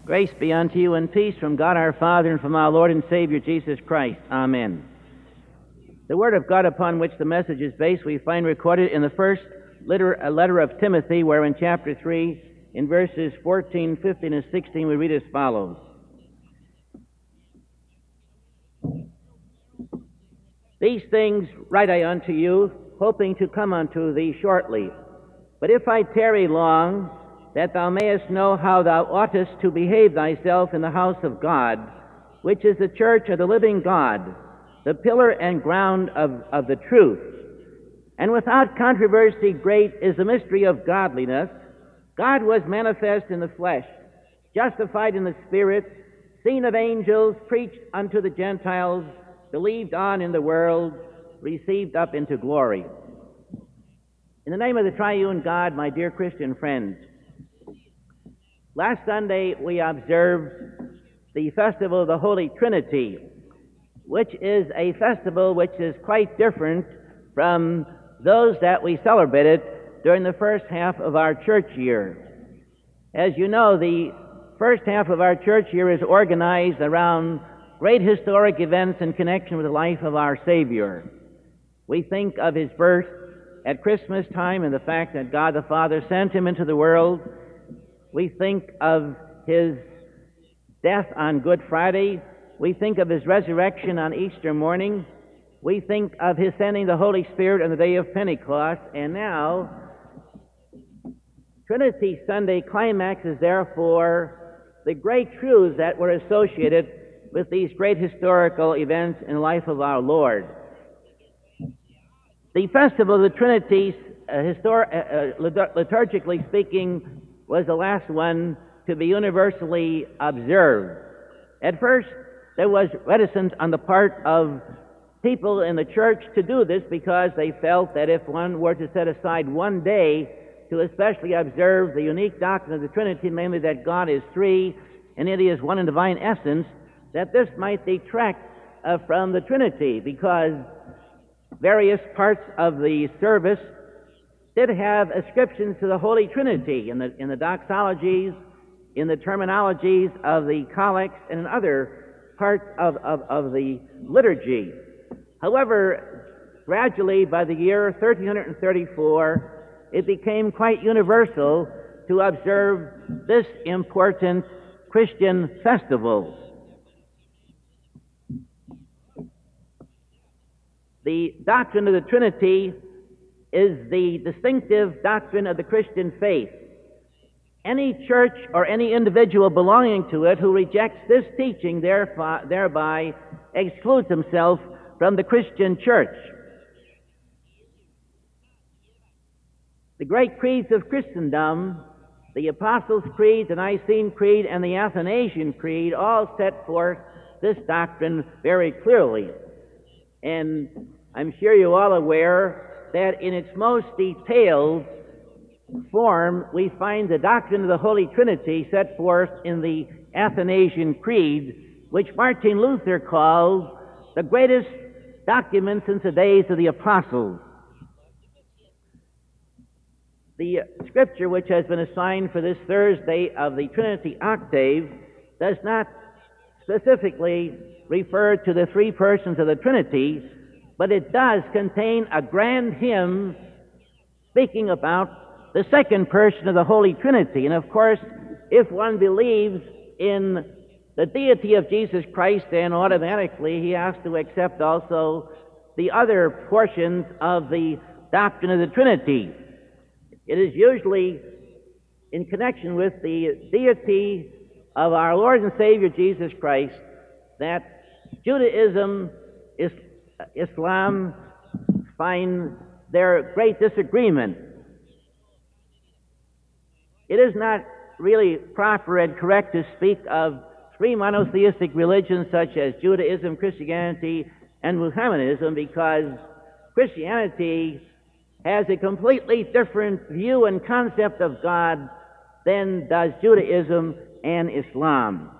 Grace be unto you and peace from God our Father and from our Lord and Savior Jesus Christ. Amen. The Word of God upon which the message is based we find recorded in the first letter of Timothy, where in chapter 3, in verses 14, 15, and 16, we read as follows. These things write I unto you, hoping to come unto thee shortly. But if I tarry long, that thou mayest know how thou oughtest to behave thyself in the house of God, which is the church of the living God, the pillar and ground of the truth. And without controversy great is the mystery of godliness. God was manifest in the flesh, justified in the Spirit, seen of angels, preached unto the Gentiles, believed on in the world, received up into glory. In the name of the triune God, my dear Christian friends, last Sunday we observed the festival of the Holy Trinity, which is a festival which is quite different from those that we celebrated during the first half of our church year. As you know, the first half of our church year is organized around great historic events in connection with the life of our Savior. We think of his birth at Christmas time and the fact that God the Father sent him into the world. We think of his death on Good Friday. We think of his resurrection on Easter morning. We think of his sending the Holy Spirit on the day of Pentecost. And now, Trinity Sunday climaxes, therefore, the great truths that were associated with these great historical events in the life of our Lord. The festival of the Trinity, liturgically speaking, was the last one to be universally observed. At first, there was reticence on the part of people in the church to do this because they felt that if one were to set aside one day to especially observe the unique doctrine of the Trinity, namely that God is three and it is one in divine essence, that this might detract from the Trinity, because various parts of the service did have ascriptions to the Holy Trinity in the doxologies, in the terminologies of the collects, and in other parts of the liturgy. However, gradually, by the year 1334, it became quite universal to observe this important Christian festival. The doctrine of the Trinity is the distinctive doctrine of the Christian faith. Any church or any individual belonging to it who rejects this teaching thereby excludes himself from the Christian church. The great creeds of Christendom, the Apostles' Creed, the Nicene Creed, and the Athanasian Creed, all set forth this doctrine very clearly. And I'm sure you're all aware that in its most detailed form, we find the doctrine of the Holy Trinity set forth in the Athanasian Creed, which Martin Luther called the greatest document since the days of the apostles. The scripture which has been assigned for this Thursday of the Trinity Octave does not specifically refer to the three persons of the Trinity, but it does contain a grand hymn speaking about the second person of the Holy Trinity. And of course, if one believes in the deity of Jesus Christ, then automatically he has to accept also the other portions of the doctrine of the Trinity. It is usually in connection with the deity of our Lord and Savior Jesus Christ that Judaism, Islam find their great disagreement. It is not really proper and correct to speak of three monotheistic religions such as Judaism, Christianity, and Mohammedanism, because Christianity has a completely different view and concept of God than does Judaism and Islam.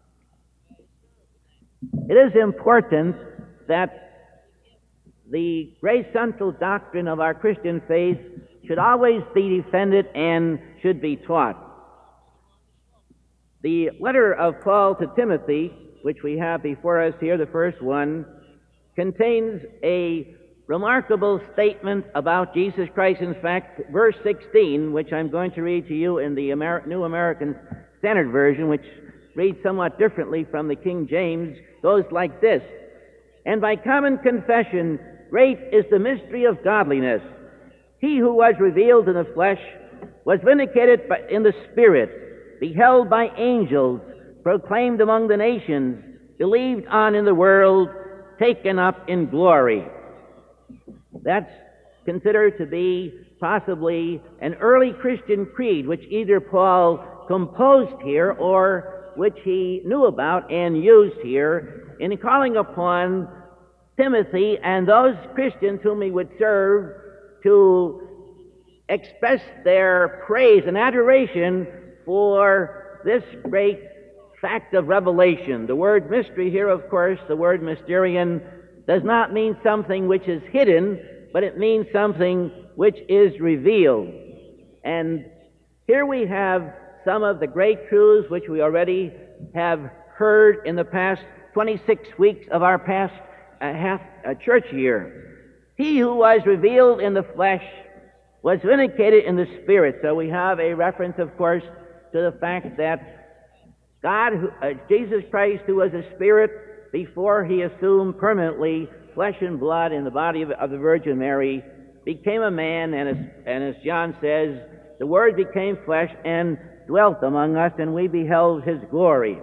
It is important that the great central doctrine of our Christian faith should always be defended and should be taught. The letter of Paul to Timothy, which we have before us here, the first one, contains a remarkable statement about Jesus Christ. In fact, verse 16, which I'm going to read to you in the New American Standard Version, which reads somewhat differently from the King James, goes like this: "And by common confession, great is the mystery of godliness. He who was revealed in the flesh was vindicated in the Spirit, beheld by angels, proclaimed among the nations, believed on in the world, taken up in glory." That's considered to be possibly an early Christian creed, which either Paul composed here or which he knew about and used here in calling upon Timothy and those Christians whom he would serve to express their praise and adoration for this great fact of revelation. The word mystery here, of course, the word mysterion, does not mean something which is hidden, but it means something which is revealed. And here we have some of the great truths which we already have heard in the past 26 weeks of our past church year. He who was revealed in the flesh was vindicated in the Spirit. So we have a reference, of course, to the fact that God, Jesus Christ, who was a Spirit before he assumed permanently flesh and blood in the body of the Virgin Mary, became a man, and as John says, the Word became flesh and dwelt among us, and we beheld his glory.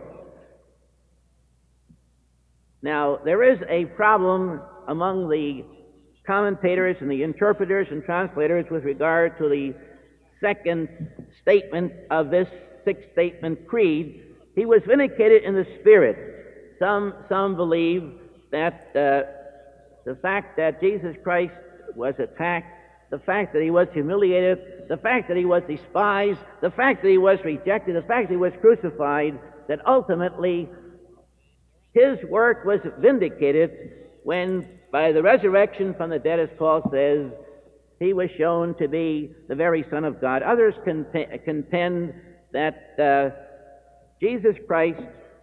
Now, there is a problem among the commentators and the interpreters and translators with regard to the second statement of this six-statement creed. He was vindicated in the Spirit. Some believe that the fact that Jesus Christ was attacked, the fact that he was humiliated, the fact that he was despised, the fact that he was rejected, the fact that he was crucified, that ultimately his work was vindicated when, by the resurrection from the dead, as Paul says, he was shown to be the very Son of God. Others contend that Jesus Christ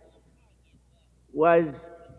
was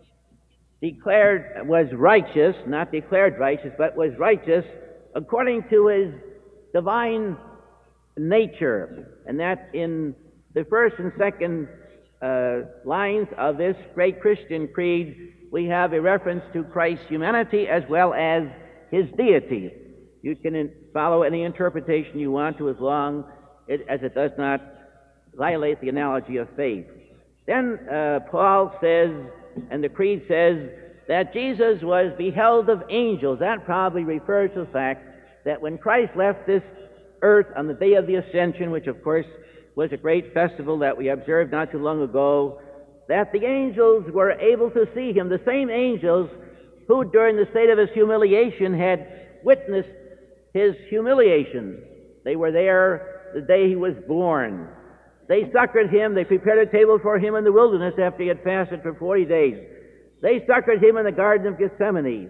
righteous, not declared righteous, but was righteous according to his divine nature, and that in the first and second lines of this great Christian creed, we have a reference to Christ's humanity as well as his deity. You can follow any interpretation you want to, as long as it does not violate the analogy of faith. Then Paul says, and the creed says, that Jesus was beheld of angels. That probably refers to the fact that when Christ left this earth on the day of the Ascension, which of course was a great festival that we observed not too long ago, that the angels were able to see him, the same angels who during the state of his humiliation had witnessed his humiliation. They were there the day he was born. They succored him. They prepared a table for him in the wilderness after he had fasted for 40 days. They succored him in the Garden of Gethsemane.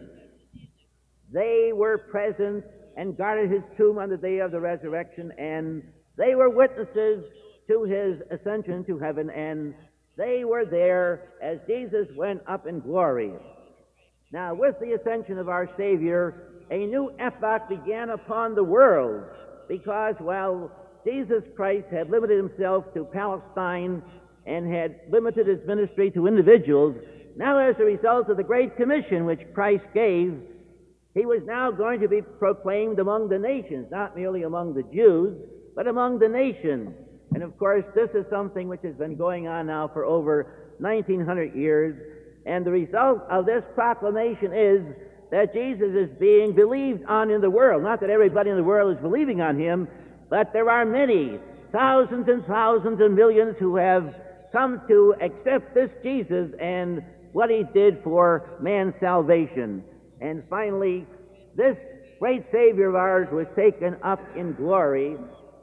They were present and guarded his tomb on the day of the resurrection, and they were witnesses to his ascension to heaven, and they were there as Jesus went up in glory. Now, with the ascension of our Savior, a new epoch began upon the world, because while Jesus Christ had limited himself to Palestine and had limited his ministry to individuals, now as a result of the Great Commission which Christ gave, he was now going to be proclaimed among the nations, not merely among the Jews, but among the nations. And of course, this is something which has been going on now for over 1900 years, and the result of this proclamation is that Jesus is being believed on in the world. Not that everybody in the world is believing on him, but there are many, thousands and thousands and millions who have come to accept this Jesus and what he did for man's salvation. And finally, this great Savior of ours was taken up in glory.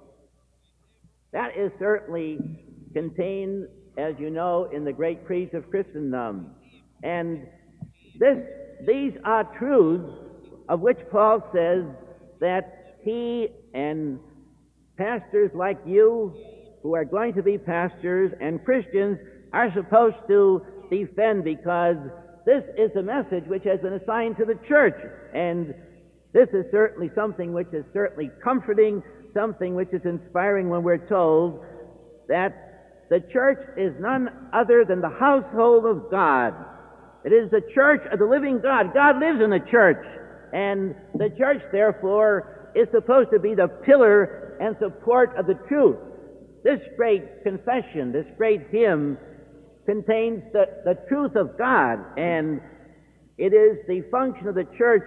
That is certainly contained, as you know, in the great creeds of Christendom. And these are truths of which Paul says that he and pastors like you who are going to be pastors and Christians are supposed to defend, because this is a message which has been assigned to the church. And this is certainly something which is certainly comforting, something which is inspiring when we're told that the church is none other than the household of God. It is the church of the living God. God lives in the church, and the church, therefore, is supposed to be the pillar and support of the truth. This great confession, this great hymn, contains the truth of God, and it is the function of the church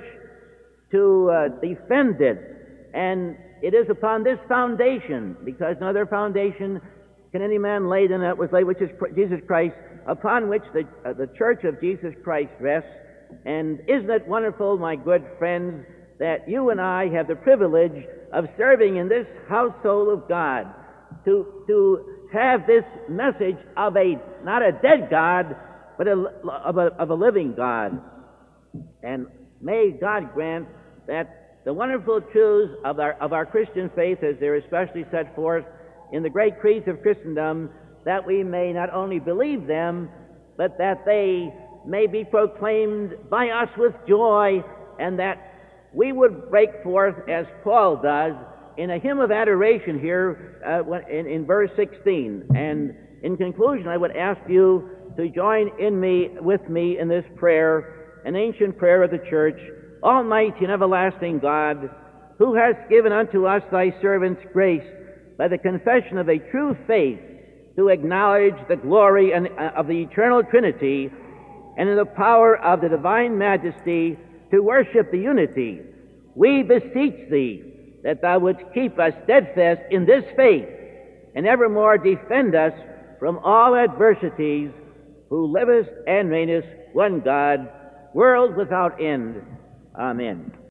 to defend it. And it is upon this foundation, because no other foundation can any man lay than that was laid, which is Jesus Christ, upon which the church of Jesus Christ rests. And isn't it wonderful, my good friends, that you and I have the privilege of serving in this household of God, to have this message of not a dead God, but of a living God. And may God grant that the wonderful truths of our Christian faith, as they're especially set forth in the great creeds of Christendom, that we may not only believe them, but that they may be proclaimed by us with joy, and that we would break forth, as Paul does, in a hymn of adoration here in verse 16. And in conclusion, I would ask you to join with me in this prayer, an ancient prayer of the church. Almighty and everlasting God, who hast given unto us thy servants grace by the confession of a true faith to acknowledge the glory of the eternal Trinity, and in the power of the divine majesty to worship the unity, we beseech thee that thou wouldst keep us steadfast in this faith, and evermore defend us from all adversities, who livest and reignest one God, world without end. Amen.